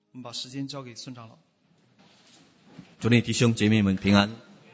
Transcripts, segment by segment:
我们把时间交给孙长老。 主内弟兄姐妹们平安。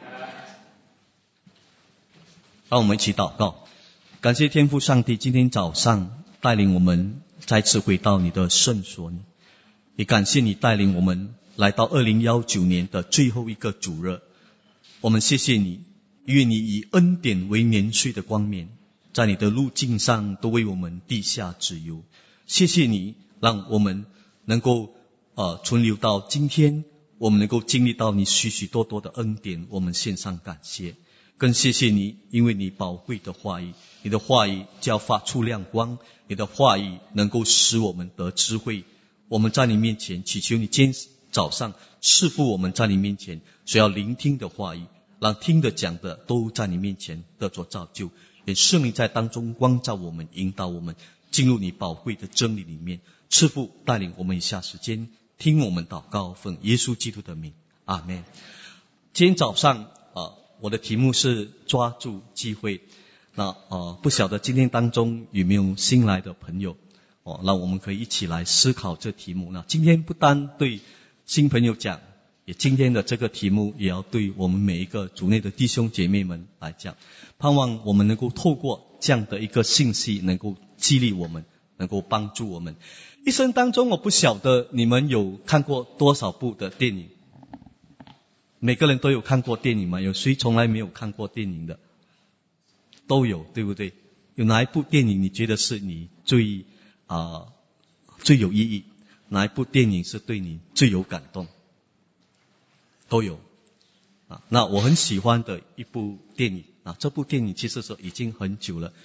让我们一起祷告。感谢天父上帝今天早上带领我们再次回到你的圣所，也感谢你带领我们来到2019年的最后一个主日。我们谢谢你，因为你以恩典为年岁的冠冕，在你的路径上都为我们地下指油。谢谢你让我们能够存留到今天，我们能够经历到你许许多多的恩典，我们献上感谢。更谢谢你，因为你宝贵的话语，你的话语就要发出亮光，你的话语能够使我们得智慧。我们在你面前祈求你今天早上赐福我们在你面前所要聆听的话语，让听的讲的都在你面前得着造就，也圣灵在当中光照我们，引导我们进入你宝贵的真理里面。赐福带领我们以下时间听我们祷告，奉耶稣基督的名，阿们。今天早上我的题目是抓住机会。那不晓得今天当中有没有新来的朋友让我们可以一起来思考这题目。那今天不单对新朋友讲，也今天的这个题目也要对我们每一个主内的弟兄姐妹们来讲。盼望我们能够透过这样的一个信息，能够激励我们，能够帮助我们。一生当中，我不晓得你们有看过多少部的电影？每个人都有看过电影吗？有谁从来没有看过电影的？都有，对不对？有哪一部电影你觉得是你最有意义？哪一部电影是对你最有感动？都有。那我很喜欢的一部电影这部电影其实是已经很久了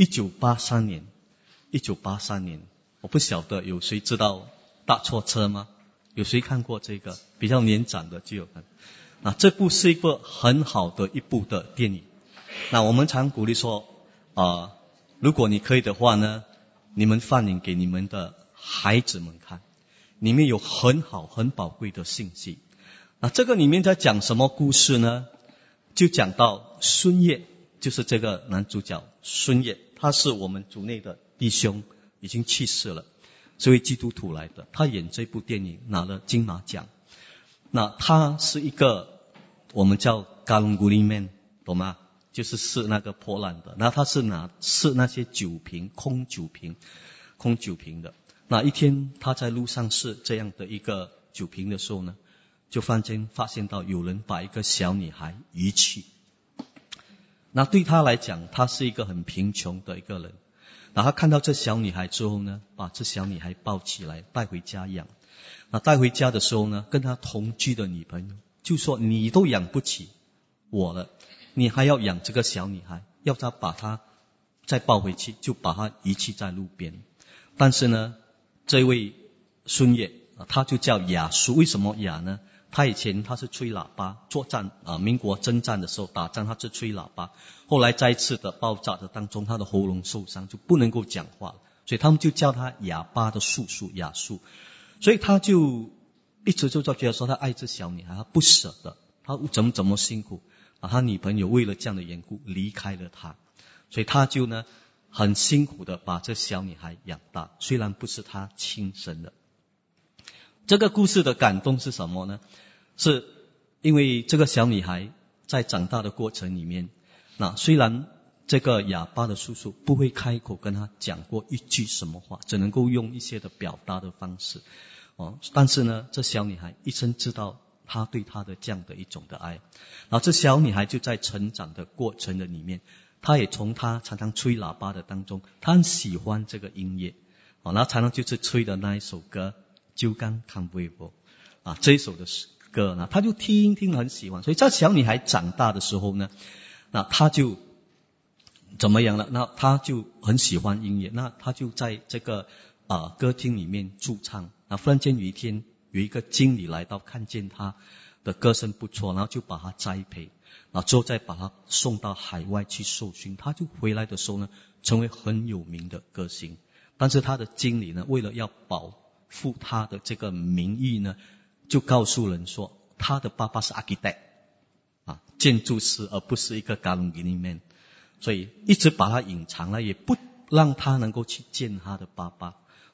，1983年。我不晓得有谁知道搭错车吗？有谁看过这个？比较年长的就有看。这部是一个很好的一部的电影。那我们常鼓励说如果你可以的话呢，你们放映给你们的孩子们看，里面有很好很宝贵的信息。这个里面在讲什么故事呢？就讲到孙烨，就是这个男主角孙烨，他是我们组内的弟兄，已经去世了，是位基督徒来的。他演这部电影拿了金马奖。那他是一个我们叫 Galunguli Man， 懂吗？就是那个破烂的。那他是那些酒瓶，空酒瓶的。那一天他在路上试这样的一个酒瓶的时候呢，就发现到有人把一个小女孩遗弃。那对他来讲，他是一个很贫穷的一个人。然后他看到这小女孩之后呢，把这小女孩抱起来带回家养。那带回家的时候呢，跟他同居的女朋友就说，你都养不起我了，你还要养这个小女孩，要他把她再抱回去，就把她遗弃在路边。但是呢，这位孙烨他就叫亚叔。为什么亚呢？他以前他是吹喇叭作战民国征战的时候打仗，他是吹喇叭。后来在一次的爆炸的当中，他的喉咙受伤，就不能够讲话了，所以他们就叫他哑巴的叔叔亚叔。所以他就一直就觉得说他爱这小女孩，他不舍得，他怎么辛苦他女朋友为了这样的缘故离开了他，所以他就呢很辛苦的把这小女孩养大，虽然不是他亲生的。这个故事的感动是什么呢？是因为这个小女孩在长大的过程里面，那虽然这个哑巴的叔叔不会开口跟他讲过一句什么话，只能够用一些的表达的方式但是呢，这小女孩一生知道他对她的这样的一种的爱。然后这小女孩就在成长的过程的里面，她也从她常常吹喇叭的当中，她很喜欢这个音乐然后常常就是吹的那一首歌就刚看微博这一首的歌呢，她就听很喜欢。所以这小女孩长大的时候呢，那她就怎么样了？那她就很喜欢音乐，那她就在这个歌厅里面驻唱。那忽然间有一天，有一个经理来到，看见她的歌声不错，然后就把她栽培，然后之后再把她送到海外去受训。她就回来的时候呢，成为很有名的歌星。但是她的经理呢，为了要保护她的这个名誉呢，就告诉人说，她的爸爸是 architect 建筑师，而不是一个 Galunguli Man。所以一直把他隐藏了，也不让他能够去见他的爸爸。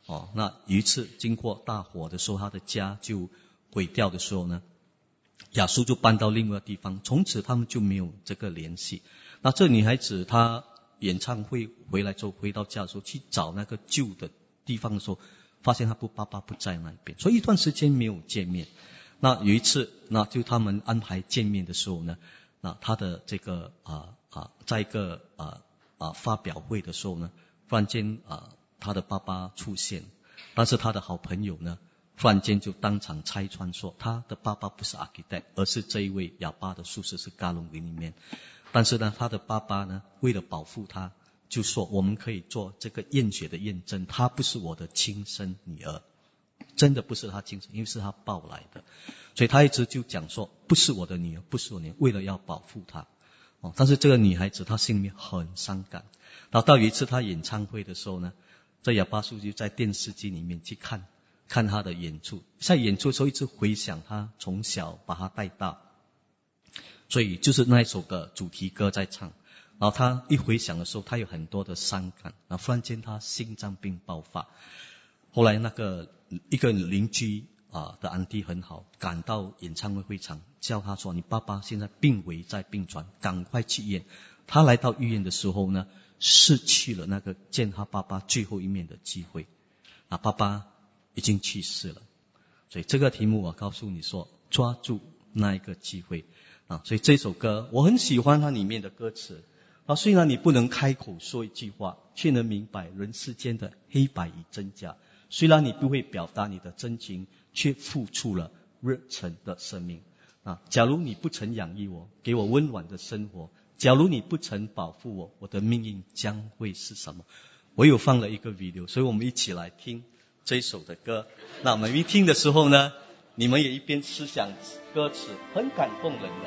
那有一次经过大火的时候，他的家就毁掉的时候呢，亚述就搬到另外一个地方，从此他们就没有这个联系。那这女孩子她演唱会回来之后，回到家的时候去找那个旧的地方的时候，发现她爸爸不在那边，所以一段时间没有见面。那有一次，那就他们安排见面的时候呢，那他的这个在一个发表会的时候呢，忽然间他的爸爸出现，但是他的好朋友呢，忽然间就当场拆穿说，他的爸爸不是 architect， 而是这一位哑巴的术士，是嘎隆林里面。但是呢，他的爸爸呢，为了保护他，就说我们可以做这个验血的验证，她不是我的亲生女儿，真的不是他亲生，因为是他抱来的，所以他一直就讲说不是我的女儿，不是我的女儿，为了要保护她。但是这个女孩子她心里面很伤感。然后到有一次她演唱会的时候呢，这哑巴叔就在电视机里面去看她的演出，在演出的时候一直回想她从小把她带大，所以就是那一首的主题歌在唱。然后她一回想的时候，她有很多的伤感，然后忽然间她心脏病爆发。后来那个一个邻居的安迪很好，赶到演唱会会场，叫他说，你爸爸现在病危在病床，赶快去医院。他来到医院的时候呢，失去了那个见他爸爸最后一面的机会，爸爸已经去世了。所以这个题目我告诉你说，抓住那一个机会所以这首歌我很喜欢它里面的歌词虽然你不能开口说一句话，却能明白人世间的黑白与真假。虽然你不会表达你的真情，却付出了热忱的生命假如你不曾养育我，给我温暖的生活，假如你不曾保护我，我的命运将会是什么？我有放了一个 video， 所以我们一起来听这首的歌。那我们一听的时候呢，你们也一边思想歌词，很感动人的。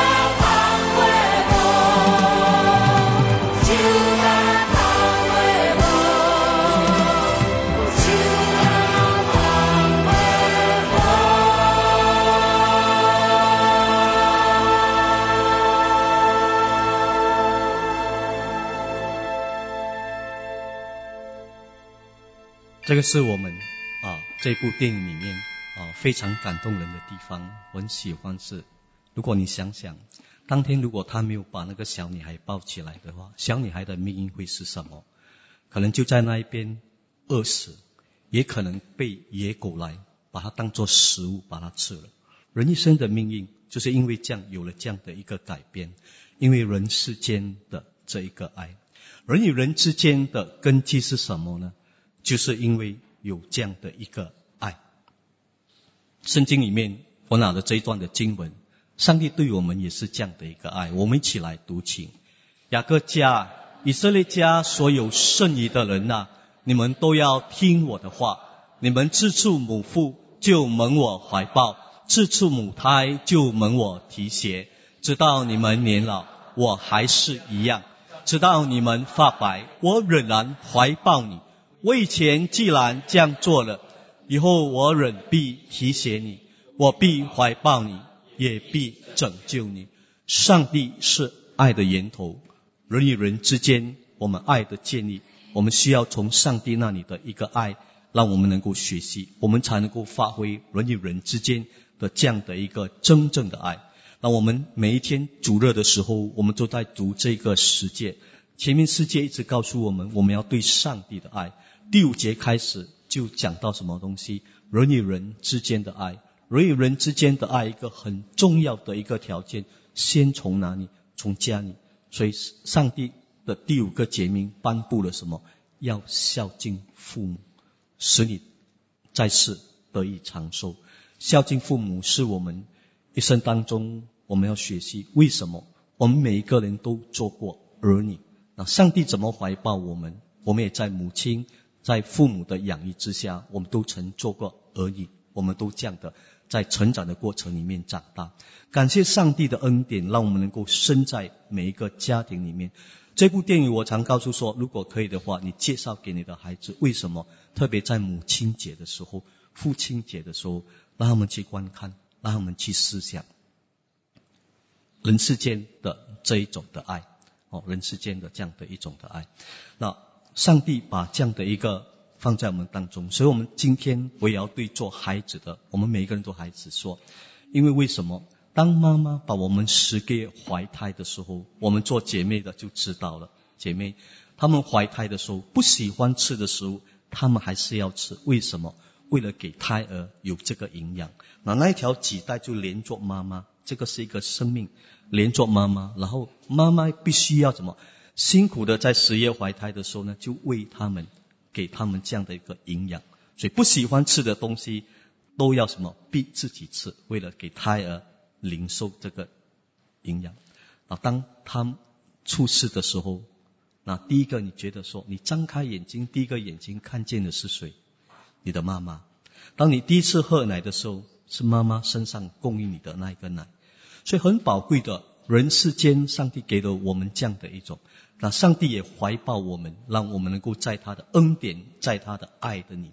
这个是我们这部电影里面非常感动人的地方。我很喜欢是，如果你想想，当天如果他没有把那个小女孩抱起来的话，小女孩的命运会是什么？可能就在那一边饿死，也可能被野狗来把它当作食物把它吃了。人一生的命运就是因为这样有了这样的一个改变，因为人世间的这一个爱。人与人之间的根基是什么呢？就是因为有这样的一个爱。圣经里面我拿的这一段的经文，上帝对我们也是这样的一个爱。我们一起来读经。雅各家、以色列家所有剩余的人啊，你们都要听我的话。你们自出母腹就蒙我怀抱，自出母胎就蒙我提携，直到你们年老，我还是一样；直到你们发白，我仍然怀抱你。我以前既然这样做了，以后我仍必提携你，我必怀抱你，也必拯救你。上帝是爱的源头，人与人之间我们爱的建立，我们需要从上帝那里的一个爱，让我们能够学习，我们才能够发挥人与人之间的这样的一个真正的爱。让我们每一天主日的时候，我们都在读这个世界，前面世界一直告诉我们，我们要对上帝的爱。第5节开始就讲到什么东西？人与人之间的爱。人与人之间的爱一个很重要的一个条件，先从哪里？从家里。所以上帝的第5个诫命颁布了什么？要孝敬父母，使你在世得以长寿。孝敬父母是我们一生当中我们要学习。为什么？我们每一个人都做过儿女，那上帝怎么怀抱我们？我们也在母亲在父母的养育之下，我们都曾做过儿女，我们都这样的在成长的过程里面长大。感谢上帝的恩典，让我们能够生在每一个家庭里面。这部电影我常告诉说，如果可以的话，你介绍给你的孩子。为什么？特别在母亲节的时候、父亲节的时候，让他们去观看，让他们去思想人世间的这一种的爱，人世间的这样的一种的爱。那上帝把这样的一个放在我们当中，所以我们今天我也要对做孩子的，我们每一个人做孩子说，因为为什么？当妈妈把我们10个月怀胎的时候，我们做姐妹的就知道了，姐妹她们怀胎的时候不喜欢吃的食物，她们还是要吃。为什么？为了给胎儿有这个营养。那一条脐带就连着妈妈，这个是一个生命连着妈妈，然后妈妈必须要什么？辛苦的在10月怀胎的时候呢，就为他们给他们这样的一个营养。所以不喜欢吃的东西都要什么？逼自己吃，为了给胎儿领受这个营养。当他出世的时候，那第一个你觉得说，你张开眼睛，第一个眼睛看见的是谁？你的妈妈。当你第一次喝奶的时候，是妈妈身上供应你的那一个奶。所以很宝贵的，人世间上帝给了我们这样的一种，那上帝也怀抱我们，让我们能够在他的恩典，在他的爱的里面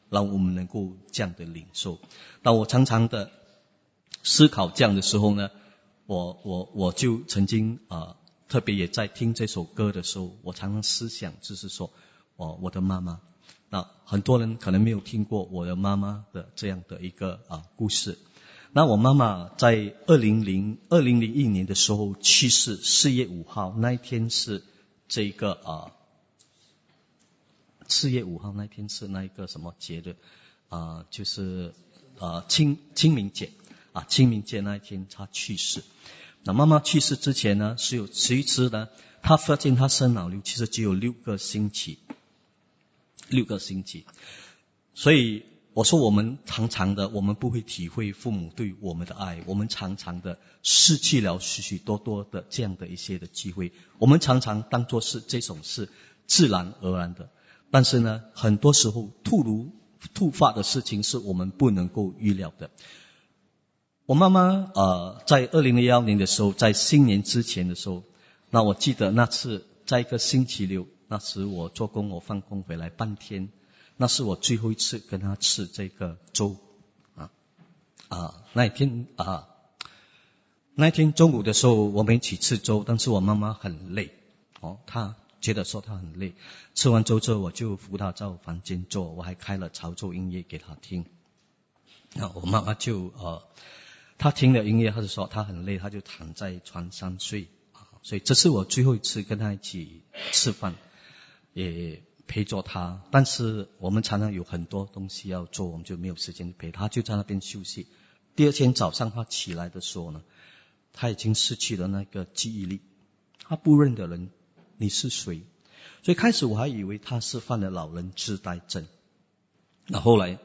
让我们能够这样的领受。当我常常的思考这样的时候呢，我就曾经特别也在听这首歌的时候，我常常思想就是说我的妈妈。那很多人可能没有听过我的妈妈的这样的一个故事。那我妈妈在2001年的时候去世，4月5号那一天是这个4月5号那一天是那一个什么节的就是清明节清明节那一天她去世。那妈妈去世之前呢，其实呢，她发现她生脑瘤其实只有6个星期，所以我说我们常常的，我们不会体会父母对我们的爱，我们常常的失去了许许多多的这样的一些的机会，我们常常当作是这种是自然而然的，但是呢，很多时候突发的事情是我们不能够预料的。我妈妈在2001年的时候，在新年之前的时候，那我记得那次在一个星期六，那时我做工，我放工回来半天，那是我最后一次跟她吃这个粥那一天中午的时候我们一起吃粥，但是我妈妈很累她觉得说她很累，吃完粥之后我就扶她到房间坐，我还开了潮州音乐给她听。那我妈妈就她听了音乐，她就说她很累，她就躺在床上睡所以这是我最后一次跟她一起吃饭，也陪着她。但是我们常常有很多东西要做，我们就没有时间陪她，就在那边休息。第二天早上她起来的时候呢，她已经失去了那个记忆力，她不认得人，你是谁？所以开始我还以为她是犯了老人痴呆症。那后来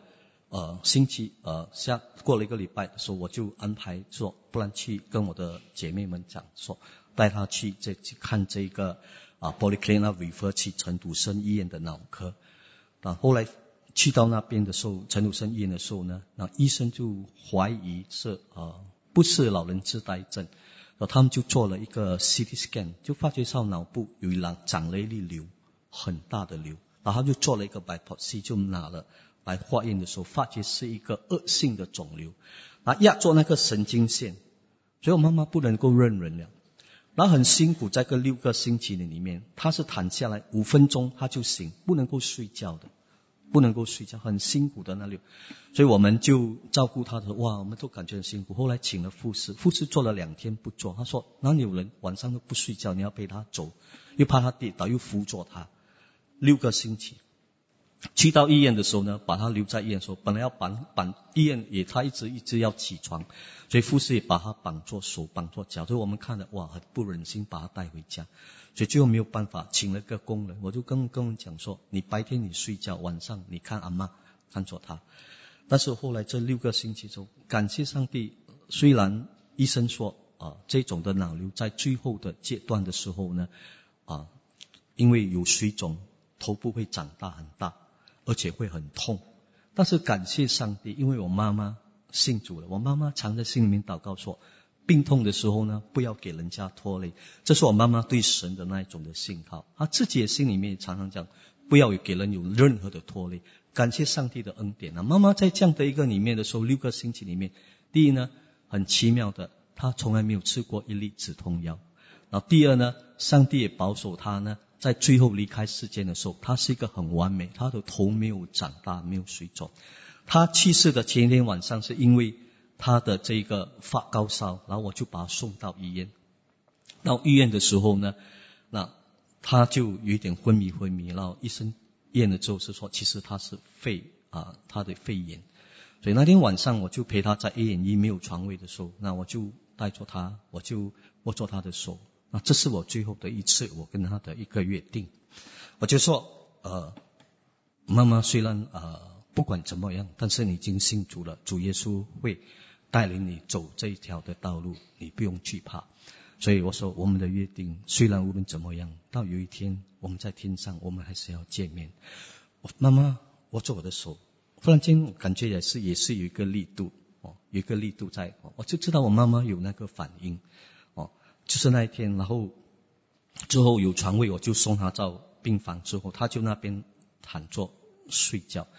过了1个礼拜的时候，我就安排说，不然去跟我的姐妹们讲说，带她去看这个Polyclinic refer 去陈笃生医院的脑科。后来去到那边的时候，陈笃生医院的时候呢，那医生就怀疑是不是老人痴呆症，然后他们就做了一个 CT scan， 就发觉到脑部长了一粒瘤，很大的瘤，然后他就做了一个 biopsy， 就拿了来化验的时候，发觉是一个恶性的肿瘤，压住那个神经线，所以我妈妈不能够认人了。然后很辛苦，在6个星期里面，她是躺下来5分钟她就醒，不能够睡觉，很辛苦的那里。所以我们就照顾她的，我们都感觉很辛苦。后来请了护士做了2天不做，她说哪里有人晚上都不睡觉，你要陪她走，又怕她跌倒，又扶着她，6个星期。去到医院的时候呢，把他留在医院的时候，本来要绑医院也他一直要起床，所以护士也把他绑着手绑着脚，所以我们看了很不忍心把他带回家，所以最后没有办法请了个工人，我就跟人讲说，你白天你睡觉，晚上你看阿嬷看着他。但是后来这6个星期中，感谢上帝，虽然医生说这种的脑瘤在最后的阶段的时候呢因为有水肿，头部会长大很大，而且会很痛，但是感谢上帝，因为我妈妈信主了，我妈妈常在心里面祷告说，病痛的时候呢，不要给人家拖累，这是我妈妈对神的那一种的信号。她自己的心里面也常常讲，不要给人有任何的拖累，感谢上帝的恩典妈妈在这样的一个里面的时候，6个星期里面，第一呢，很奇妙的，她从来没有吃过一粒止痛药，然后第二呢，上帝也保守她呢，在最后离开世间的时候，她是一个很完美，她的头没有长大，没有水肿。她去世的前一天晚上是因为她的这个发高烧，然后我就把她送到医院。到医院的时候呢，那她就有一点昏迷，然后医生验了之后是说，其实她是她的肺炎。所以那天晚上我就陪她在 A&E 没有床位的时候，那我就带着她，我就握着她的手。那这是我最后的一次我跟她的一个约定，我就说妈妈虽然不管怎么样，但是你已经信主了，主耶稣会带领你走这一条的道路，你不用惧怕。所以我说我们的约定，虽然无论怎么样，到有一天我们在天上，我们还是要见面。妈妈握着我的手，忽然间感觉也是有一个力度有一个力度在我就知道我妈妈有那个反应就是那一天，然后之后有床位，我就送她到病房之后，她就那边躺着睡觉。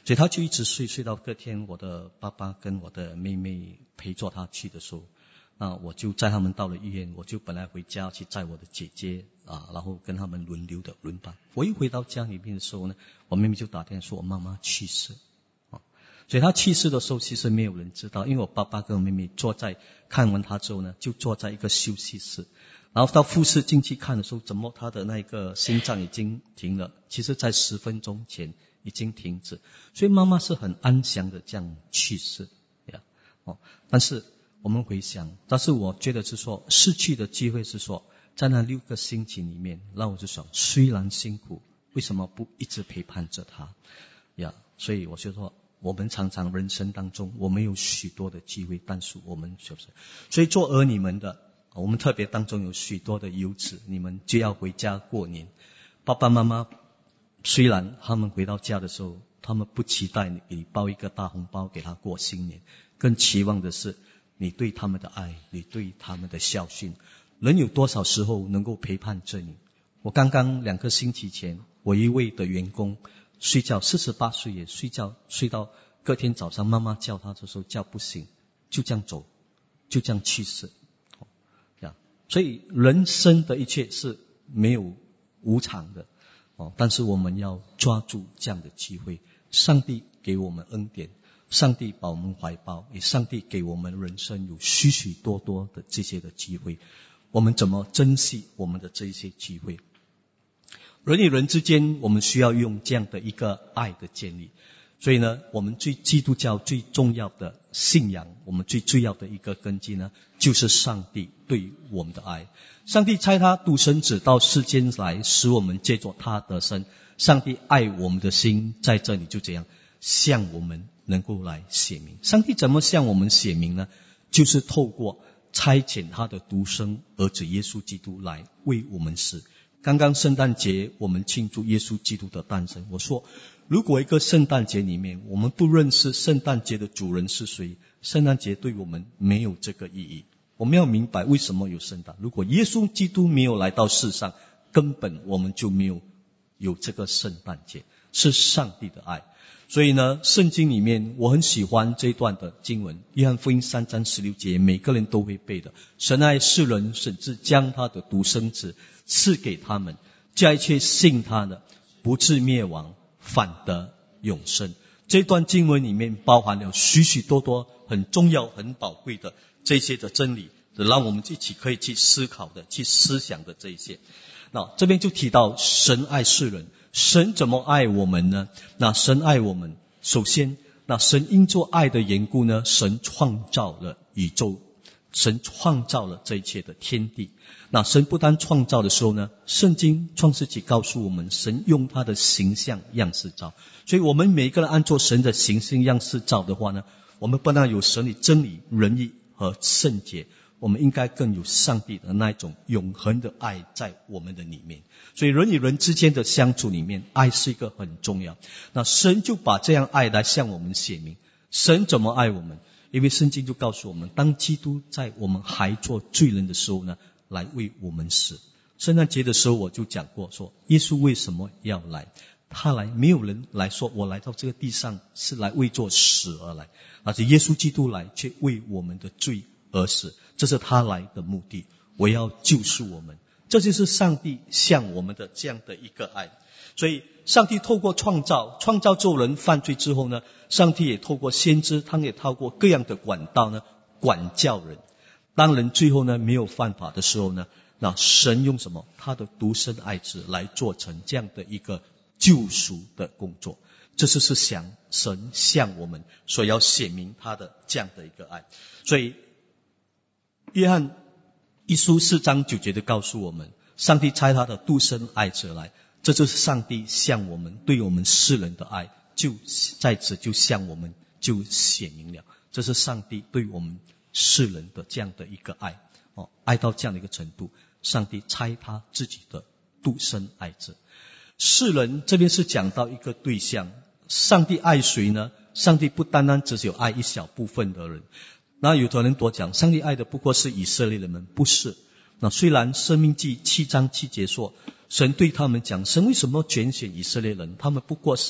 所以他就一直睡到隔天我的爸爸跟我的妹妹陪着他去的时候，那我就载他们到了医院，我就本来回家去载我的姐姐然后跟他们轮流的轮班。我一回到家里面的时候呢，我妹妹就打电话说我妈妈去世。所以她去世的时候其实没有人知道，因为我爸爸跟我妹妹看完她之后呢，就坐在一个休息室，然后到护士进去看的时候，怎么她的那个心脏已经停了，其实在10分钟前已经停止，所以妈妈是很安详的这样去世但是我们回想，但是我觉得是说失去的机会是说在那6个星期里面，让我就想虽然辛苦，为什么不一直陪伴着她所以我就说我们常常人生当中我们有许多的机会，但是我们所以做儿女们的，我们特别当中有许多的游子，你们就要回家过年。爸爸妈妈虽然他们回到家的时候，他们不期待你包一个大红包给他过新年，更期望的是你对他们的爱，你对他们的孝训。人有多少时候能够陪伴着你？我刚刚2个星期前，我一位的员工睡觉48岁也睡觉，睡到隔天早上妈妈叫他的时候叫不醒，就这样走，就这样去世所以人生的一切是没有无常的但是我们要抓住这样的机会。上帝给我们恩典，上帝把我们怀抱，也上帝给我们人生有许许多多的这些的机会，我们怎么珍惜我们的这些机会？人与人之间我们需要用这样的一个爱的建立。所以呢，我们基督教最重要的信仰，我们最要的一个根基呢，就是上帝对我们的爱。上帝差他独生子到世间来，使我们借着他得生。上帝爱我们的心在这里就这样向我们能够来显明。上帝怎么向我们显明呢？就是透过差遣他的独生儿子耶稣基督来为我们死。刚刚圣诞节我们庆祝耶稣基督的诞生，我说如果一个圣诞节里面我们不认识圣诞节的主人是谁，圣诞节对我们没有这个意义。我们要明白为什么有圣诞，如果耶稣基督没有来到世上，根本我们就没有这个圣诞节，是上帝的爱。所以呢，圣经里面我很喜欢这段的经文，约翰福音3章16节，每个人都会背的。神爱世人，甚至将他的独生子赐给他们，叫一切信他的不至灭亡，反得永生。这段经文里面包含了许许多多很重要很宝贵的这些的真理，让我们一起可以去思考的去思想的这一些。那这边就提到神爱世人，神怎么爱我们呢？那神爱我们，首先那神因做爱的缘故呢，神创造了宇宙，神创造了这一切的天地。那神不单创造的时候呢，圣经创世纪告诉我们，神用他的形象样式造。所以我们每一个人按照神的形象样式造的话呢，我们不但有神的真理、仁义和圣洁，我们应该更有上帝的那一种永恒的爱在我们的里面。所以人与人之间的相处里面，爱是一个很重要。那神就把这样爱来向我们显明。神怎么爱我们？因为圣经就告诉我们，当基督在我们还做罪人的时候呢，来为我们死。圣诞节的时候我就讲过，说耶稣为什么要来？他来，没有人来说我来到这个地上是来为做死而来，而且耶稣基督来却为我们的罪而死，这是他来的目的，我要救赎我们。这就是上帝向我们的这样的一个爱。所以上帝透过创造做人犯罪之后呢，上帝也透过先知，他也透过各样的管道呢，管教人。当人最后呢没有犯法的时候呢，那神用什么？他的独生爱子来做成这样的一个救赎的工作。这就是神向我们所要显明他的这样的一个爱。所以约翰一书4章9节的告诉我们，上帝差他的独生爱子来，这就是上帝向我们对我们世人的爱，就在此就向我们就显明了。这是上帝对我们世人的这样的一个爱爱到这样的一个程度，上帝差他自己的独生爱子。世人这边是讲到一个对象，上帝爱谁呢？上帝不单单只是有爱一小部分的人。那有的人多讲上帝爱的不过是以色列人们，不是。那虽然申命记7章7节说神对他们讲，神为什么拣选以色列人？他们不过是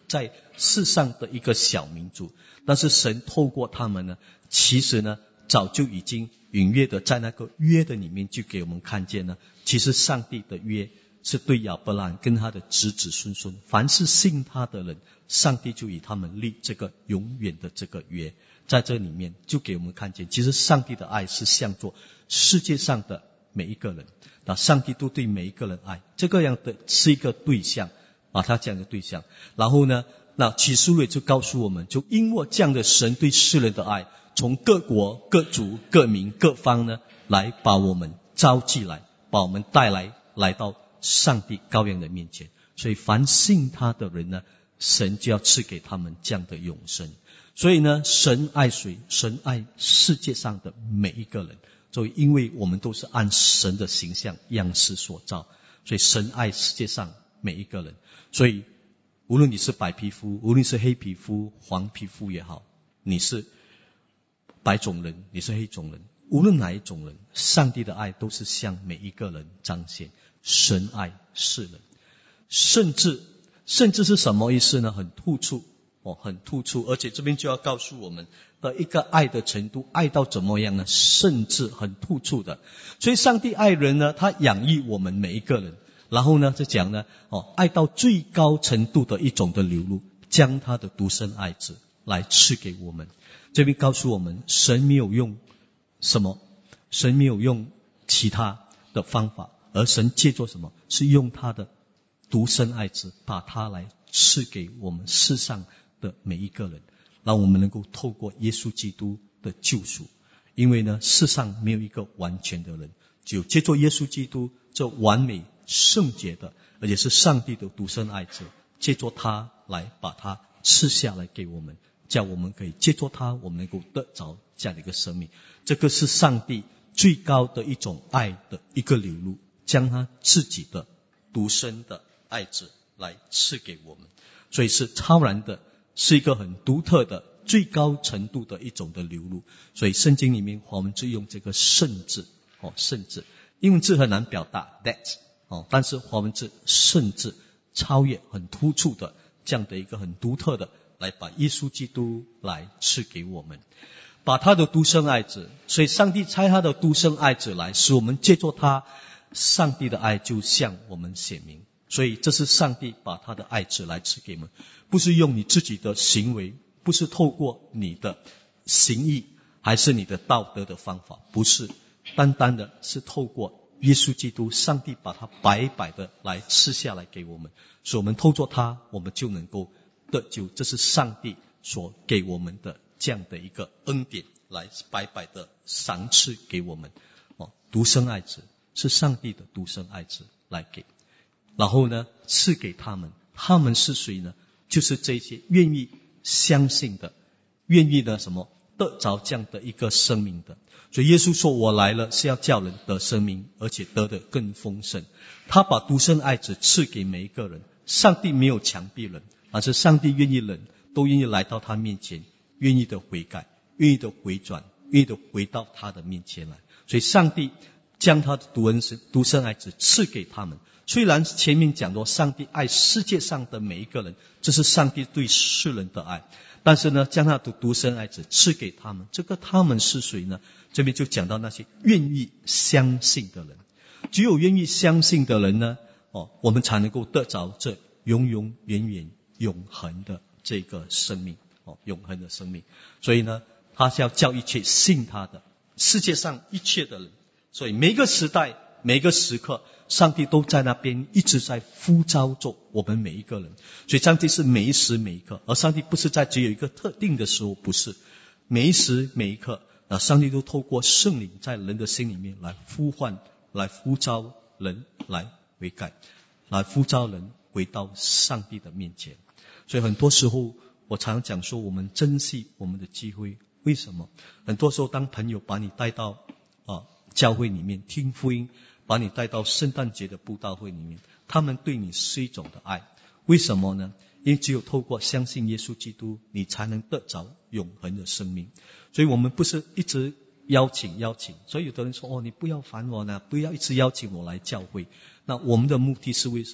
在世上的一个小民族，但是神透过他们呢，其实呢早就已经隐约的在那个约的里面就给我们看见呢，其实上帝的约是对亚伯兰跟他的子子孙孙，凡是信他的人，上帝就与他们立这个永远的这个约。在这里面就给我们看见，其实上帝的爱是向着世界上的每一个人，那上帝都对每一个人爱，这个样的是一个对象，他这样的对象。然后呢，那启示录也就告诉我们，就因为这样的神对世人的爱，从各国各族各民各方呢，来把我们召集来，把我们带来到上帝羔羊的面前。所以凡信他的人呢，神就要赐给他们这样的永生。所以呢，神爱谁？神爱世界上的每一个人。所以因为我们都是按神的形象样式所造，所以神爱世界上每一个人。所以无论你是白皮肤，无论是黑皮肤黄皮肤也好，你是白种人，你是黑种人，无论哪一种人，上帝的爱都是向每一个人彰显。神爱世人，甚至是什么意思呢？很突出很突出，而且这边就要告诉我们的一个爱的程度，爱到怎么样呢？甚至很突出的。所以上帝爱人呢，他养育我们每一个人，然后呢就讲呢爱到最高程度的一种的流露，将他的独生爱子来赐给我们。这边告诉我们，神没有用什么？神没有用其他的方法，而神借助什么？是用他的独生爱子，把他来赐给我们世上的每一个人，让我们能够透过耶稣基督的救赎。因为呢，世上没有一个完全的人，只有借助耶稣基督这完美圣洁的，而且是上帝的独生爱子，借助他来把他赐下来给我们，叫我们可以借助他，我们能够得着这样的一个生命。这个是上帝最高的一种爱的一个流露，将他自己的独生的爱子来赐给我们。所以是超然的，是一个很独特的最高程度的一种的流露。所以圣经里面我们就用这个圣字圣字，英文字很难表达 that 但是华文字圣字超越很突出的这样的一个很独特的来把耶稣基督来赐给我们，把他的独生爱子。所以上帝差他的独生爱子来，使我们借助他，上帝的爱就向我们显明。所以这是上帝把他的爱子来赐给我们，不是用你自己的行为，不是透过你的行义还是你的道德的方法，不是，单单的是透过耶稣基督，上帝把他白白的来赐下来给我们，所以我们透过他，我们就能够得救。这是上帝所给我们的这样的一个恩典，来白白的赏赐给我们。独生爱子是上帝的独生爱子来给，然后呢赐给他们。他们是谁呢？就是这些愿意相信的，愿意的什么得着这样的一个生命的。所以耶稣说，我来了是要叫人得生命，而且得的更丰盛。他把独生爱子赐给每一个人。上帝没有强逼人，而是上帝愿意人都愿意来到他面前，愿意的悔改，愿意的回转，愿意的回到他的面前来。所以上帝将他的独生爱子赐给他们。虽然前面讲到上帝爱世界上的每一个人，这是上帝对世人的爱，但是呢将他的独生爱子赐给他们。这个他们是谁呢？这边就讲到那些愿意相信的人。只有愿意相信的人呢我们才能够得着这永永远远永恒的这个生命永恒的生命。所以呢他是要叫一切信他的世界上一切的人。所以每一个时代每一个时刻，上帝都在那边一直在呼召着我们每一个人。所以上帝是每一时每一刻，而上帝不是在只有一个特定的时候，不是，每一时每一刻上帝都透过圣灵在人的心里面来呼唤，来呼召人来悔改，来呼召人回到上帝的面前。所以很多时候我常讲说，我们珍惜我们的机会。为什么？很多时候当朋友把你带到教会里面听福音，把你带到圣诞节的布道会里面，他们对你是一种的爱。为什么呢？因为只有透过相信耶稣基督，你才能得着永恒的生命。所以我们不是一直邀请。所以有的人说你不要烦我呢，不要一直邀请我来教会。那我们的目的是为什么？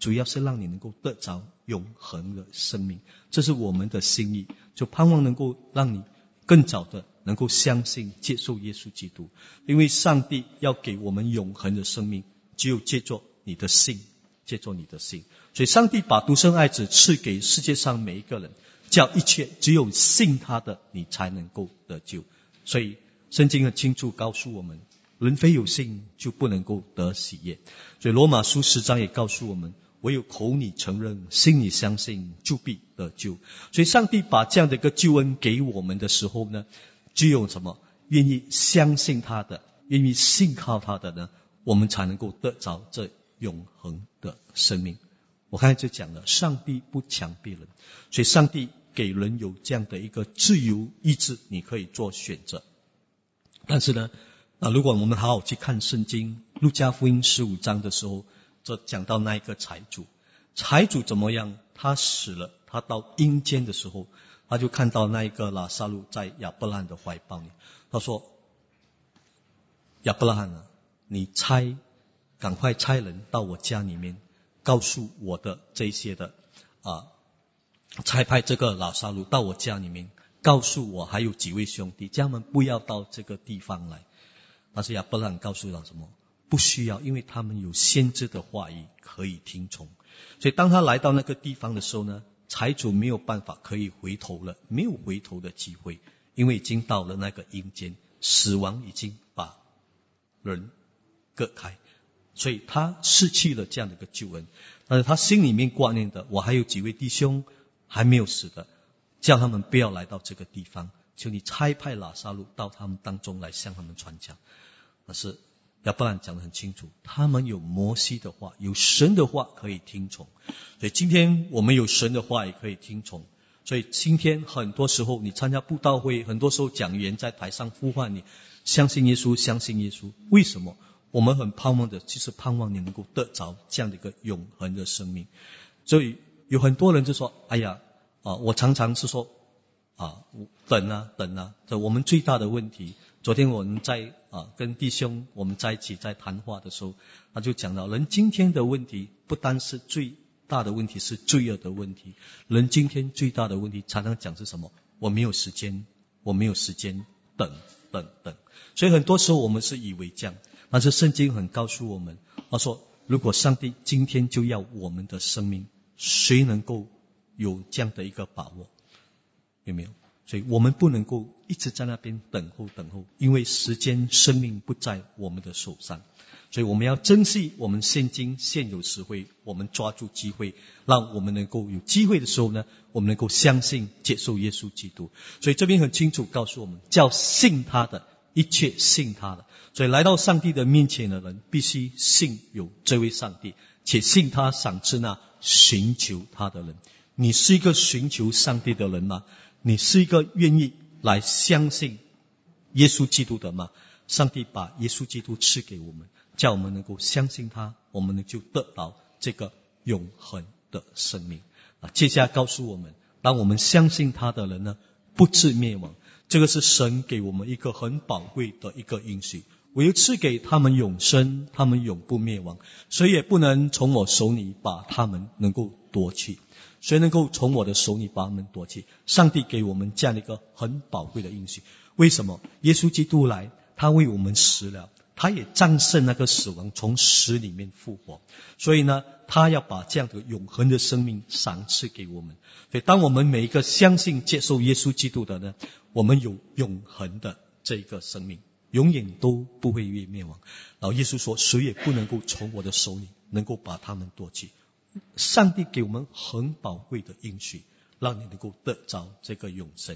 主要是让你能够得着永恒的生命，这是我们的心意，就盼望能够让你更早的能够相信接受耶稣基督，因为上帝要给我们永恒的生命，只有借助你的信，借助你的信。所以上帝把独生爱子赐给世界上每一个人，叫一切只有信他的，你才能够得救。所以圣经很清楚告诉我们，人非有信就不能够得喜悦。所以罗马书10章也告诉我们，唯有口里承认，心里相信，就必得救。所以上帝把这样的一个救恩给我们的时候呢，只有什么？愿意相信他的，愿意信靠他的呢，我们才能够得着这永恒的生命。我刚才就讲了，上帝不强逼人，所以上帝给人有这样的一个自由意志，你可以做选择。但是呢，如果我们好好去看圣经路加福音15章的时候，这讲到那一个财主怎么样？他死了，他到阴间的时候，他就看到那一个拉撒路在亚伯拉罕的怀抱里。他说：亚伯拉罕啊，你赶快差人到我家里面，告诉我的这些的差派这个拉撒路到我家里面，告诉我还有几位兄弟，叫他们不要到这个地方来。但是亚伯拉罕告诉他什么？不需要，因为他们有先知的话语可以听从。所以当他来到那个地方的时候呢，财主没有办法可以回头了，没有回头的机会，因为已经到了那个阴间，死亡已经把人隔开，所以他失去了这样的一个救恩。但是他心里面挂念的，我还有几位弟兄还没有死的，叫他们不要来到这个地方，求你差派拉撒路到他们当中来向他们传讲。但是亚伯兰讲得很清楚，他们有摩西的话，有神的话可以听从。所以今天我们有神的话也可以听从。所以今天很多时候你参加布道会，很多时候讲员在台上呼唤你相信耶稣，相信耶稣。为什么？我们很盼望的就是盼望你能够得着这样的一个永恒的生命。所以有很多人就说，哎呀我常常是说等啊，这我们最大的问题。昨天我们在跟弟兄我们在一起在谈话的时候，他就讲到，人今天的问题不单是最大的问题是罪恶的问题，人今天最大的问题常常讲是什么？我没有时间等。所以很多时候我们是以为这样，但是圣经很告诉我们，他说如果上帝今天就要我们的生命，谁能够有这样的一个把握？有没有？所以我们不能够一直在那边等候，因为时间生命不在我们的手上。所以我们要珍惜我们现今现有时会，我们抓住机会，让我们能够有机会的时候呢，我们能够相信接受耶稣基督。所以这边很清楚告诉我们，叫信他的，一切信他的。所以来到上帝的面前的人，必须信有这位上帝，且信他赏赐那寻求他的人。你是一个寻求上帝的人吗？你是一个愿意来相信耶稣基督的吗？上帝把耶稣基督赐给我们，叫我们能够相信他，我们就得到这个永恒的生命。接下来告诉我们，当我们相信他的人呢，不致灭亡。这个是神给我们一个很宝贵的一个应许，我又赐给他们永生，他们永不灭亡，谁也不能从我手里把他们能够夺去。谁能够从我的手里把他们夺去？上帝给我们这样的一个很宝贵的应许。为什么？耶稣基督来，他为我们死了，他也战胜那个死亡，从死里面复活。所以呢，他要把这样的永恒的生命赏赐给我们。所以当我们每一个相信接受耶稣基督的呢，我们有永恒的这个生命，永远都不会灭亡。然后耶稣说，谁也不能够从我的手里能够把他们夺去。上帝给我们很宝贵的应许，让你能够得着这个永生。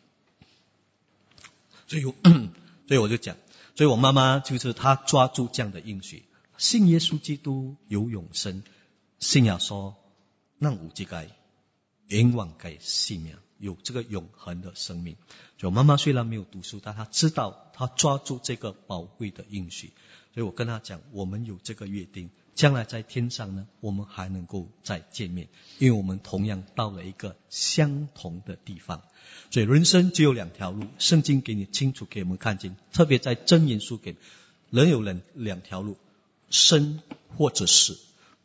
所以我就讲，所以我妈妈就是她抓住这样的应许，信耶稣基督有永生，信耶穌能有這個永遠嘅性命，有這個永恆的生命。所以我媽媽雖然沒有讀書，但她知道，她抓住這個寶貴的應許。所以我跟她講，我們有這個約定，將來在天上呢，我們還能夠再見面，因為我們同樣到了一個相同的地方。所以人生只有兩條路，聖經給你清楚給我們看見，特別在箴言書給人有兩條路，生或者死。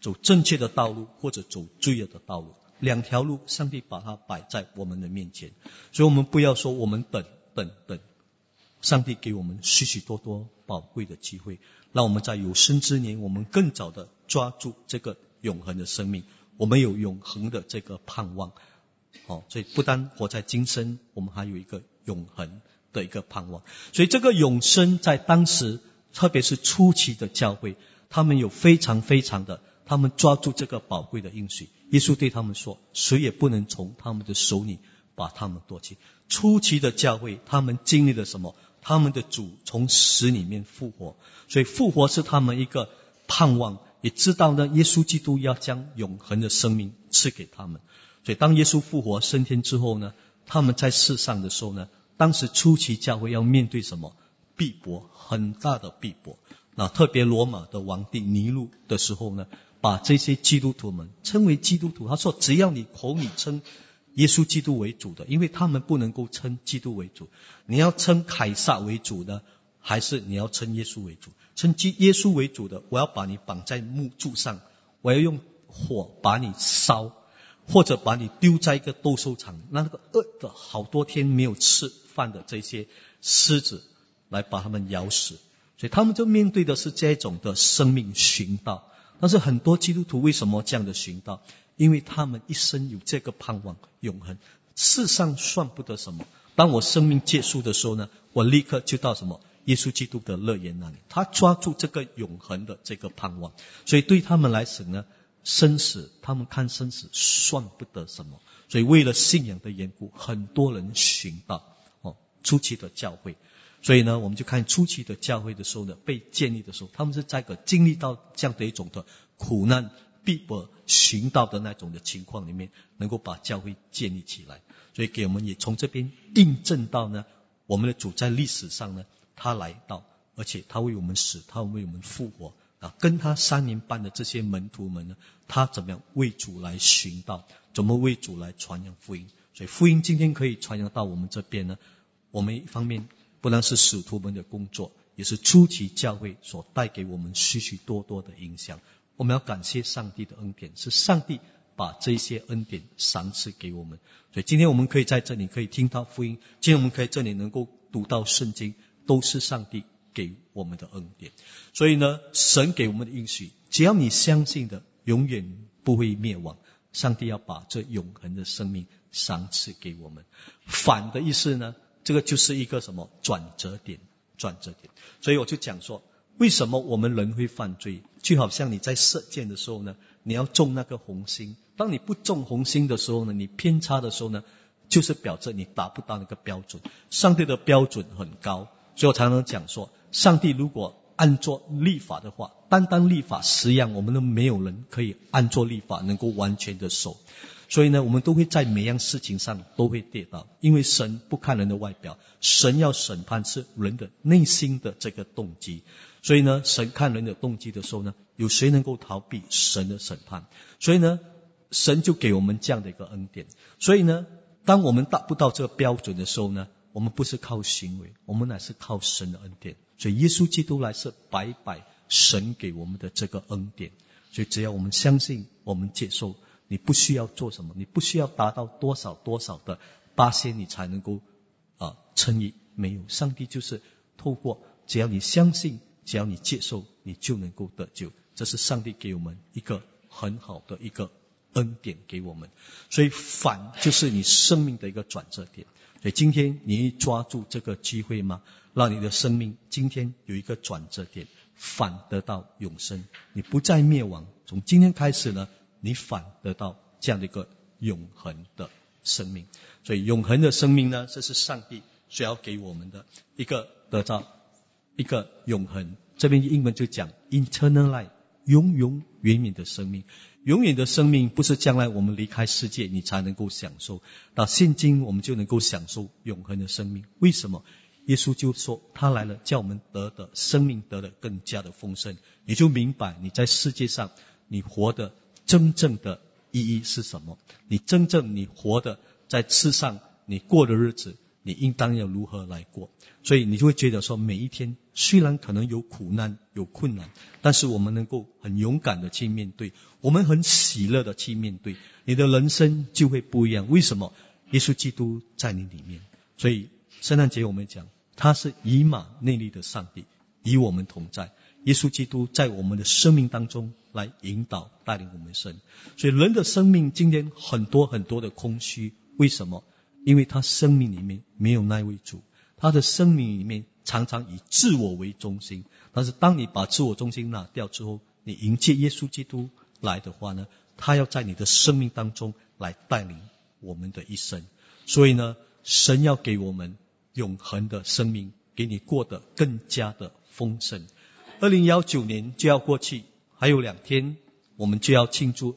走正确的道路，或者走罪恶的道路。两条路，上帝把它摆在我们的面前。所以我们不要说我们等。上帝给我们许许多多宝贵的机会，让我们在有生之年，我们更早的抓住这个永恒的生命。我们有永恒的这个盼望。所以不单活在今生，我们还有一个永恒的一个盼望。所以这个永生在当时，特别是初期的教会，他们有非常的，他们抓住这个宝贵的应许。耶稣对他们说，谁也不能从他们的手里把他们夺去。初期的教会，他们经历了什么？他们的主从死里面复活，所以复活是他们一个盼望，也知道呢，耶稣基督要将永恒的生命赐给他们。所以当耶稣复活升天之后呢，他们在世上的时候呢，当时初期教会要面对什么？逼迫，很大的逼迫。那特别罗马的皇帝尼禄的时候呢，把这些基督徒们称为基督徒。他说，只要你口里称耶稣基督为主的，因为他们不能够称基督为主，你要称凯撒为主呢，还是你要称耶稣为主？称耶稣为主的，我要把你绑在木柱上，我要用火把你烧，或者把你丢在一个斗兽场，那个饿的好多天没有吃饭的这些狮子来把他们咬死。所以他们就面对的是这种的生命寻道。但是很多基督徒为什么这样的寻道？因为他们一生有这个盼望，永恒。世上算不得什么。当我生命结束的时候呢，我立刻就到什么？耶稣基督的乐园那里。他抓住这个永恒的这个盼望，所以对他们来说呢，生死，他们看生死算不得什么。所以为了信仰的缘故，很多人寻道。初期的教会，所以呢，我们就看初期的教会的时候呢，被建立的时候，他们是在个经历到这样的一种的苦难、逼迫、寻道的那种的情况里面，能够把教会建立起来。所以给我们也从这边印证到呢，我们的主在历史上呢，他来到，而且他为我们死，他为我们复活啊，跟他3年半的这些门徒们呢，他怎么样为主来寻道，怎么为主来传扬福音。所以福音今天可以传扬到我们这边呢，我们一方面不但是使徒们的工作，也是初期教会所带给我们许许多多的影响。我们要感谢上帝的恩典，是上帝把这些恩典赏赐给我们。所以今天我们可以在这里可以听到福音，今天我们可以在这里能够读到圣经，都是上帝给我们的恩典。所以呢，神给我们的应许，只要你相信的，永远不会灭亡。上帝要把这永恒的生命赏赐给我们。反的意思呢，这个就是一个什么？转折点。所以我就讲说，为什么我们人会犯罪？就好像你在射箭的时候呢，你要中那个红心，当你不中红心的时候呢，你偏差的时候呢，就是表示你达不到那个标准。上帝的标准很高，所以我常常讲说，上帝如果按做律法的话，单律法10样，我们都没有人可以按做律法能够完全的守。所以呢，我们都会在每样事情上都会跌倒，因为神不看人的外表，神要审判是人的内心的这个动机。所以呢，神看人的动机的时候呢，有谁能够逃避神的审判？所以呢，神就给我们这样的一个恩典。所以呢，当我们达不到这个标准的时候呢，我们不是靠行为，我们乃是靠神的恩典。所以耶稣基督来是白白神给我们的这个恩典。所以只要我们相信，我们接受，你不需要做什么，你不需要达到多少的%，你才能够称义。没有，上帝就是透过只要你相信，只要你接受，你就能够得救。这是上帝给我们一个很好的一个恩典给我们。所以反就是你生命的一个转折点。所以今天你抓住这个机会吗？让你的生命今天有一个转折点，反得到永生，你不再灭亡。从今天开始呢，你反得到这样的一个永恒的生命。所以永恒的生命呢，这是上帝所要给我们的一个得到一个永恒。这边英文就讲 eternal life， 永永远远的生命。永远的生命不是将来我们离开世界你才能够享受，到现今我们就能够享受永恒的生命。为什么？耶稣就说他来了，叫我们得的生命得的更加的丰盛。你就明白你在世界上你活的真正的意义是什么，你真正你活的在世上你过的日子你应当要如何来过。所以你就会觉得说，每一天虽然可能有苦难有困难，但是我们能够很勇敢的去面对，我们很喜乐的去面对，你的人生就会不一样。为什么？耶稣基督在你里面。所以圣诞节我们讲，他是以马内利的上帝，与我们同在。耶稣基督在我们的生命当中来引导带领我们生。所以人的生命今天很多很多的空虚，为什么？因为他生命里面没有那位主，他的生命里面常常以自我为中心。但是当你把自我中心拿掉之后，你迎接耶稣基督来的话呢，他要在你的生命当中来带领我们的一生。所以呢，神要给我们永恒的生命，给你过得更加的丰盛。2019年就要过去，还有2天我们就要庆祝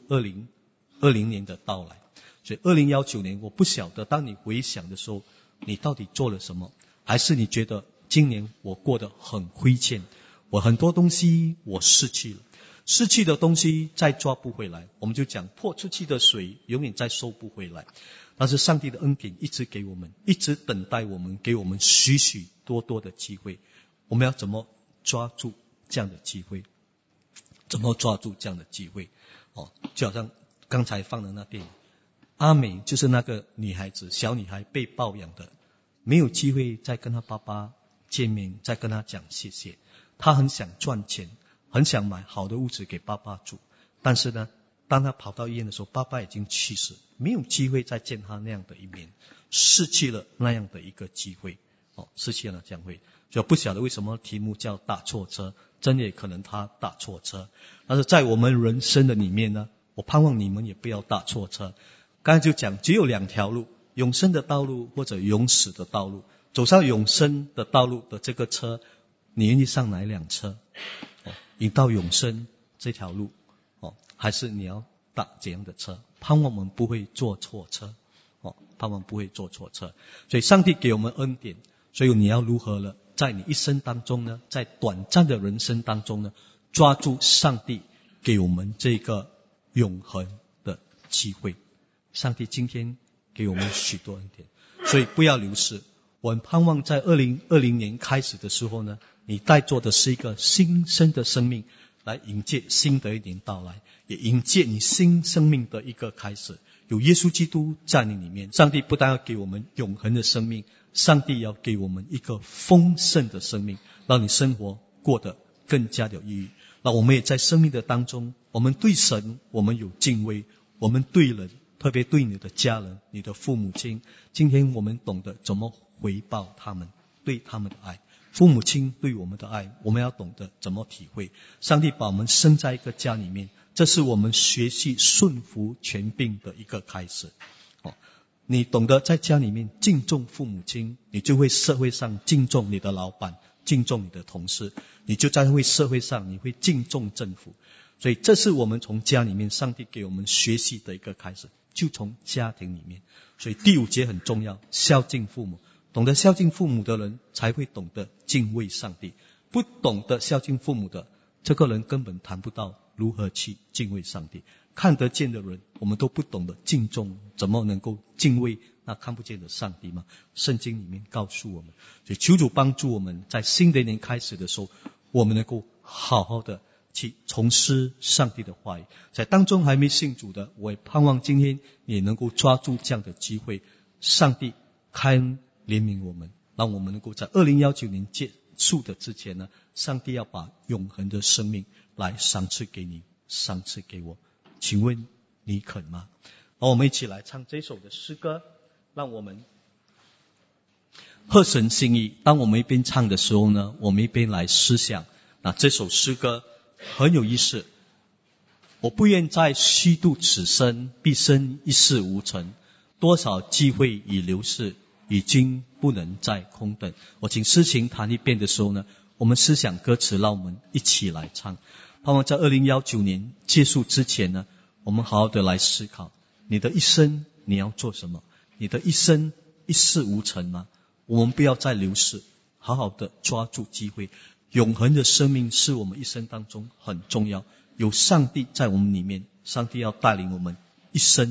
2020年的到来。所以2019年，我不晓得当你回想的时候，你到底做了什么？还是你觉得今年我过得很亏欠，我很多东西我失去了，失去的东西再抓不回来。我们就讲泼出去的水永远再收不回来。但是上帝的恩典一直给我们，一直等待我们，给我们许许多多的机会。我们要怎么抓住这样的机会？怎么抓住这样的机会？就好像刚才放的那电影，阿美就是那个女孩子，小女孩被抱养的，没有机会再跟她爸爸见面，再跟她讲谢谢。她很想赚钱，很想买好的屋子给爸爸住，但是呢，当她跑到医院的时候，爸爸已经去世，没有机会再见她那样的一面，失去了那样的一个机会，失去了这样会。就不晓得为什么题目叫打错车，真也可能他打错车。但是在我们人生的里面呢，我盼望你们也不要打错车。刚才就讲只有2条路，永生的道路或者永死的道路。走上永生的道路的这个车，你愿意上哪一辆车？引到永生这条路，还是你要打怎样的车？盼望我们不会坐错车，盼望不会坐错车。所以上帝给我们恩典，所以你要如何了？在你一生当中呢，在短暂的人生当中呢，抓住上帝给我们这个永恒的机会。上帝今天给我们许多恩典，所以不要流失。我很盼望在2020年开始的时候呢，你带做的是一个新生的生命，来迎接新的一年到来，也迎接你新生命的一个开始。有耶稣基督在你里面，上帝不但要给我们永恒的生命，上帝要给我们一个丰盛的生命，让你生活过得更加的有意义。那我们也在生命的当中，我们对神我们有敬畏，我们对人，特别对你的家人，你的父母亲，今天我们懂得怎么回报他们对他们的爱。父母亲对我们的爱，我们要懂得怎么体会。上帝把我们生在一个家里面，这是我们学习顺服权柄的一个开始。你懂得在家里面敬重父母亲，你就会社会上敬重你的老板，敬重你的同事，你就在社会上你会敬重政府。所以这是我们从家里面上帝给我们学习的一个开始，就从家庭里面。所以第5节很重要，孝敬父母。懂得孝敬父母的人才会懂得敬畏上帝，不懂得孝敬父母的这个人根本谈不到如何去敬畏上帝。看得见的人我们都不懂得敬重，怎么能够敬畏那看不见的上帝吗？圣经里面告诉我们。所以求主帮助我们在新的一年开始的时候，我们能够好好的去从事上帝的话语。在当中还没信主的，我也盼望今天也能够抓住这样的机会，上帝开恩怜悯我们，让我们能够在2019年结束的之前呢，上帝要把永恒的生命来赏赐给你，赏赐给我。请问你肯吗？好，我们一起来唱这首的诗歌，让我们合神心意。当我们一边唱的时候呢，我们一边来思想。那这首诗歌很有意思。我不愿再虚度此生，毕生一事无成，多少机会已流逝，已经不能再空等。我请诗琴弹一遍的时候呢，我们思想歌词，让我们一起来唱。盼望在2019年结束之前呢，我们好好的来思考，你的一生你要做什么？你的一生一事无成吗？我们不要再流逝，好好的抓住机会。永恒的生命是我们一生当中很重要，有上帝在我们里面，上帝要带领我们一生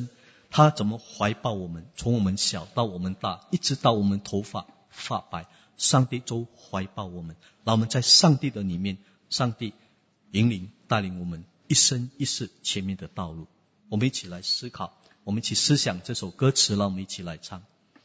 他怎么怀抱我们，从我们小到我们大，一直到我们头发发白，上帝都怀抱我们。让我们在上帝的里面，上帝引领带领我们一生一世前面的道路。我们一起来思考，我们一起思想这首歌词，让我们一起来唱。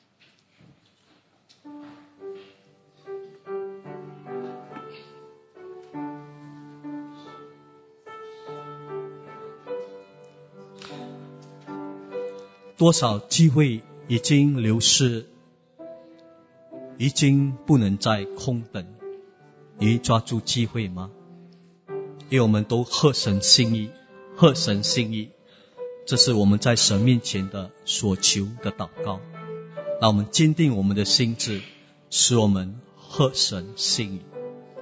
多少机会已经流失，已经不能再空等，你抓住机会吗？因为我们都合神心意，合神心意，这是我们在神面前的所求的祷告。让我们坚定我们的心志，使我们合神心意。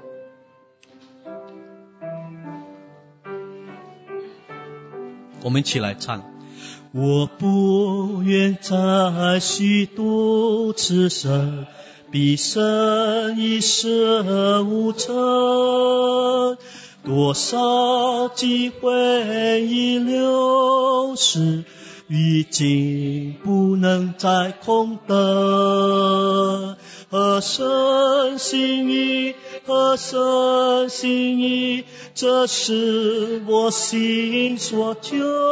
我们一起来唱。我不愿再虚度此生，毕生一事无成。多少机会已流逝，已经不能再空等。合神心意，合神心意，这是我心所求。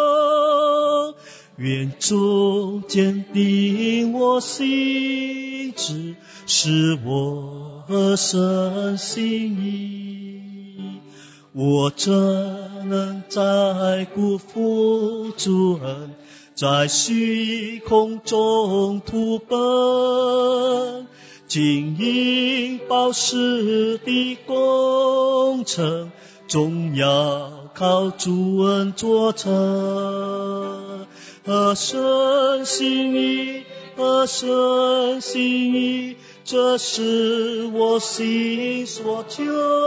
愿主坚定我心志，使我合神心意。我怎能再辜负主恩，在虚空中徒奔？经营宝石的工程，终要靠主恩做成。合神心意，合神心意，这是我心所求。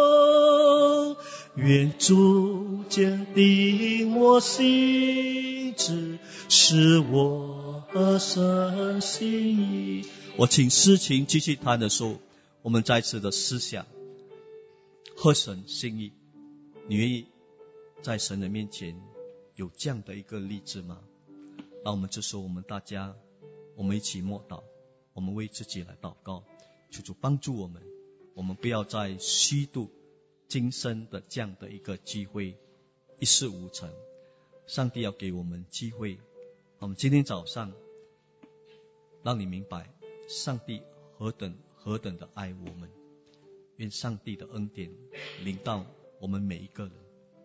愿主坚定我心志，使我合神心意。我请诗琴继续弹的时候，我们再次的思想合神心意。你愿意在神的面前有这样的一个立志吗？让我们这时候我们大家，我们一起默祷，我们为自己来祷告，求主帮助我们，我们不要再虚度今生的这样的一个机会，一事无成。上帝要给我们机会，我们今天早上让你明白上帝何等的爱我们。愿上帝的恩典临到我们每一个人。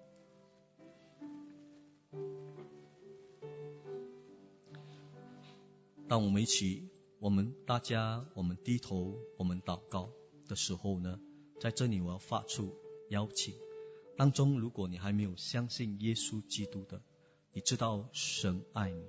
当我们一起，我们大家，我们低头，我们祷告的时候呢，在这里我要发出邀请。当中如果你还没有相信耶稣基督的，你知道神爱你，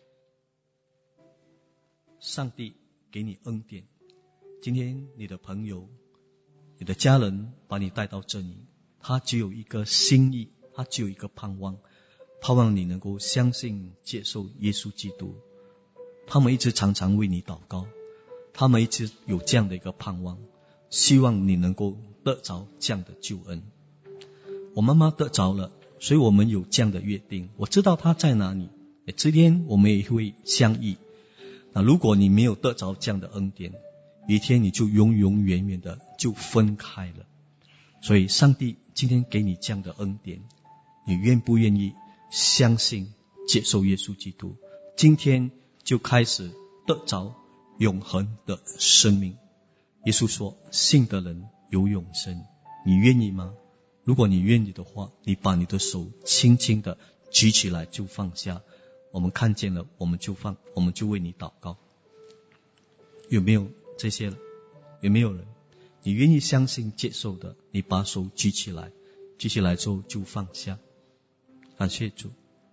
上帝给你恩典。今天你的朋友，你的家人把你带到这里，他只有一个心意，他只有一个盼望，盼望你能够相信接受耶稣基督。他们一直常常为你祷告，他们一直有这样的一个盼望，希望你能够得着这样的救恩。我妈妈得着了，所以我们有这样的约定。我知道她在哪里，今天我们也会相遇。那如果你没有得着这样的恩典，有一天你就永永远远的就分开了。所以上帝今天给你这样的恩典，你愿不愿意相信接受耶稣基督？今天就开始得着永恒的生命。耶稣说信的人有永生，你愿意吗？如果你愿意的话，你把你的手轻轻的举起来就放下，我们看见了我们就为你祷告。有没有这些人？有没有人你愿意相信接受的？你把手举起来，举起来之后就放下。感谢主。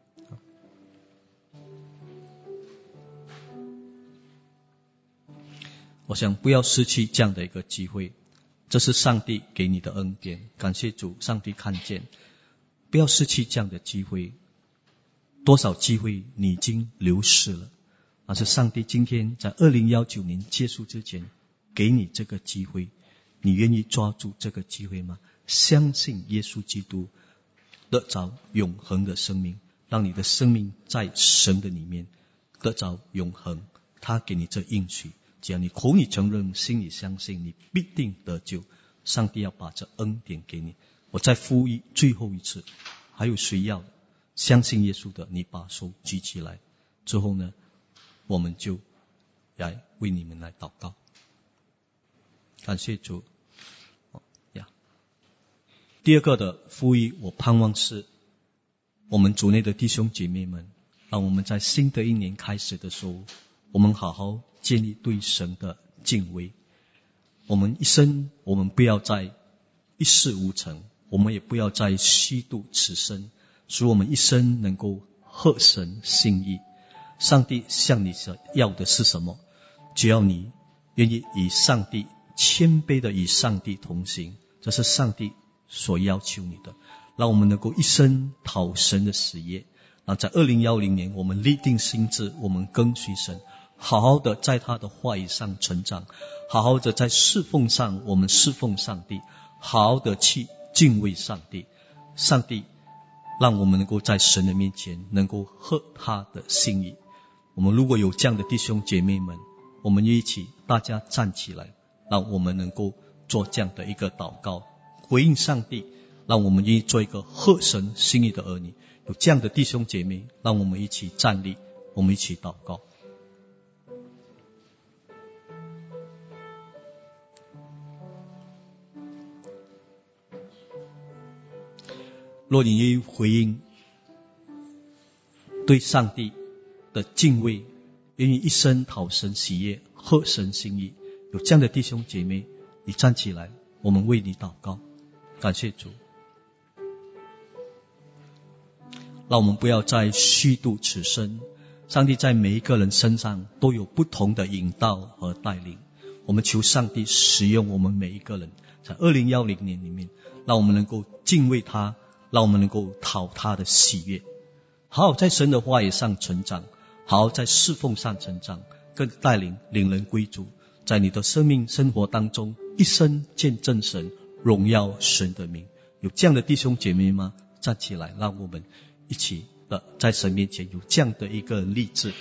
我想不要失去这样的一个机会，这是上帝给你的恩典。感谢主，上帝看见，不要失去这样的机会。多少机会你已经流失了，而是上帝今天在2019年结束之前给你这个机会，你愿意抓住这个机会吗？相信耶稣基督，得着永恒的生命，让你的生命在神的里面得着永恒，他给你这应许，只要你口里承认，心里相信，你必定得救。上帝要把这恩典给你。我再呼吁最后一次，还有谁要相信耶稣的，你把手举起来，之后呢，我们就来为你们来祷告。感谢主。第二个的呼吁，我盼望是我们主内的弟兄姐妹们，让我们在新的一年开始的时候，我们好好建立对神的敬畏。我们一生，我们不要再一事无成，我们也不要再虚度此生，使我们一生能够合神心意。上帝向你要的是什么？只要你愿意与上帝谦卑的与上帝同行，这是上帝所要求你的。让我们能够一生讨神的喜悦，让在2010年我们立定心志，我们跟随神，好好的在他的话语上成长，好好的在侍奉上我们侍奉上帝，好好的去敬畏上帝。上帝让我们能够在神的面前能够合他的心意。我们如果有这样的弟兄姐妹们，我们一起大家站起来，让我们能够做这样的一个祷告，回应上帝，让我们愿意做一个合神心意的儿女。有这样的弟兄姐妹，让我们一起站立，我们一起祷告。若你愿意回应对上帝的敬畏，愿意一生讨神喜悦，合神心意，有这样的弟兄姐妹，你站起来，我们为你祷告。感谢主。让我们不要再虚度此生，上帝在每一个人身上都有不同的引导和带领。我们求上帝使用我们每一个人，在2010年里面，让我们能够敬畏他，让我们能够讨他的喜悦，好好在神的话语上成长，好好在侍奉上成长，更带领人归主，在你的生命生活当中一生见证神，荣耀神的名。有这样的弟兄姐妹吗？站起来，让我们一起的在神面前有这样的一个励志。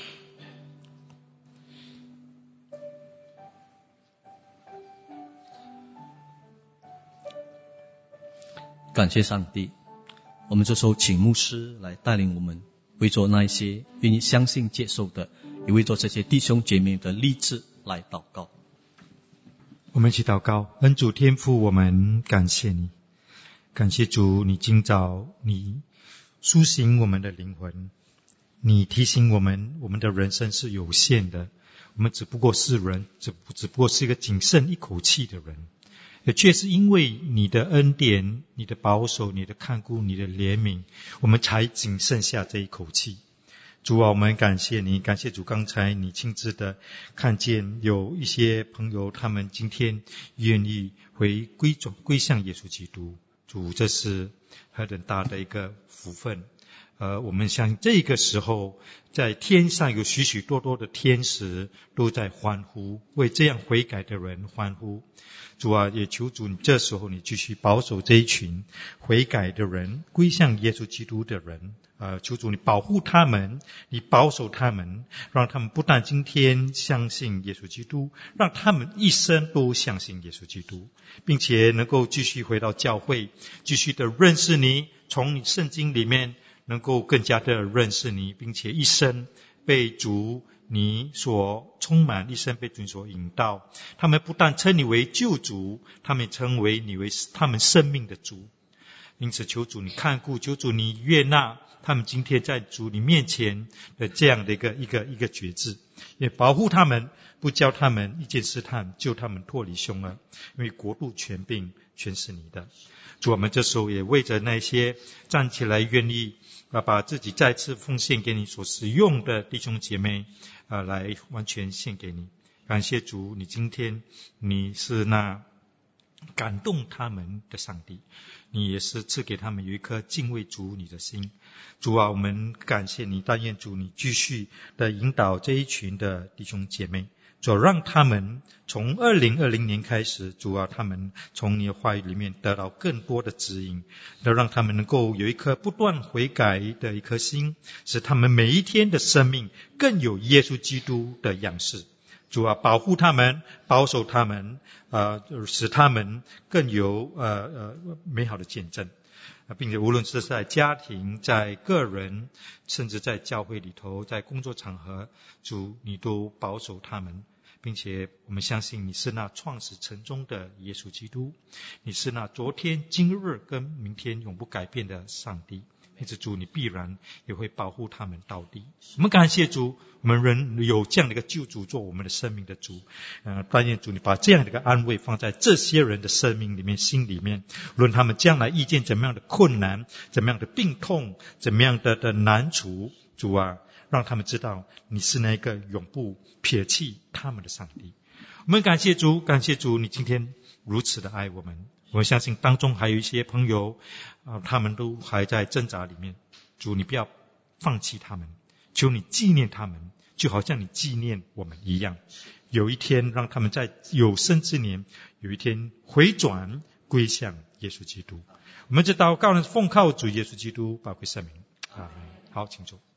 感谢上帝。我们这时候请牧师来带领我们，为着那一些愿意相信接受的，也为着这些弟兄姐妹的励志来祷告。 我们一起祷告。恩主天父，我们感谢你，感谢主，你今早你苏醒我们的灵魂，你提醒我们，我们的人生是有限的，我们只不过是人，只不过是一个仅剩一口气的人，也却是因为你的恩典，你的保守，你的看顾，你的怜悯，我们才仅剩下这一口气。主啊，我们感谢你，感谢主，刚才你亲自的看见有一些朋友，他们今天愿意归向耶稣基督。主，这是何等大的一个福分。我们想这个时候，在天上有许许多多的天使都在欢呼，为这样悔改的人欢呼。主啊，也求主你这时候你继续保守这一群悔改的人，归向耶稣基督的人。求主你保护他们，你保守他们，让他们不但今天相信耶稣基督，让他们一生都相信耶稣基督，并且能够继续回到教会，继续的认识你，从你圣经里面能够更加的认识你，并且一生被主你所充满，一生被主所引导。他们不但称你为救主，他们称为你为他们生命的主。因此求主你看顾，求主你悦纳他们今天在主你面前的这样的一个决志，也保护他们，不教他们一件试探，救他们脱离凶恶，因为国度权柄全是你的。主，我们这时候也为着那些站起来愿意把自己再次奉献给你所使用的弟兄姐妹来完全献给你。感谢主，你今天你是那感动他们的上帝，你也是赐给他们有一颗敬畏主你的心。主啊，我们感谢你，但愿主你继续的引导这一群的弟兄姐妹， 主让他们从2020年开始，主啊，他们从你的话语里面得到更多的指引，都让他们能够有一颗不断悔改的一颗心，使他们每一天的生命更有耶稣基督的样式。主啊，保护他们，保守他们，使他们更有美好的见证，并且无论是在家庭、在个人，甚至在教会里头，在工作场合，主你都保守他们，并且我们相信你是那创始成终的耶稣基督，你是那昨天、今日跟明天永不改变的上帝。因此主，你必然也会保护他们到底。我们感谢主，我们人有这样的一个救主做我们的生命的主。但愿主你把这样的一个安慰放在这些人的生命里面、心里面，无论他们将来遇见怎么样的困难、怎么样的病痛、怎么样的难处，主啊，让他们知道你是那个永不撇弃他们的上帝。我们感谢主，感谢主，你今天如此的爱我们。我们相信当中还有一些朋友他们都还在挣扎里面。主，你不要放弃他们，求你纪念他们，就好像你纪念我们一样。有一天让他们在有生之年，有一天回转归向耶稣基督。我们这祷告呢，奉靠主耶稣基督宝贵圣名。好，请坐。